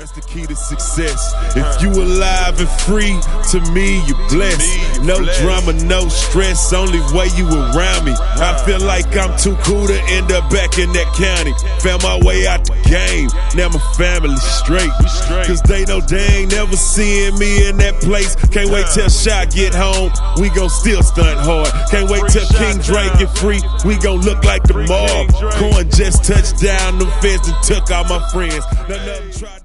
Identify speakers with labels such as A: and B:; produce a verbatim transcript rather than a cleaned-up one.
A: That's the key to success. If you alive and free, to me you blessed. No drama, no stress, only way you around me. I feel like I'm too cool to end up back in that county. Found my way out the game, now my family straight. Cause they know they ain't never seeing me in that place. Can't wait till Shy get home, we gon' still stunt hard. Can't wait till King Dre get free, we gon' look like the mob. Coin just touched down, them feds and took all my friends. None of them tried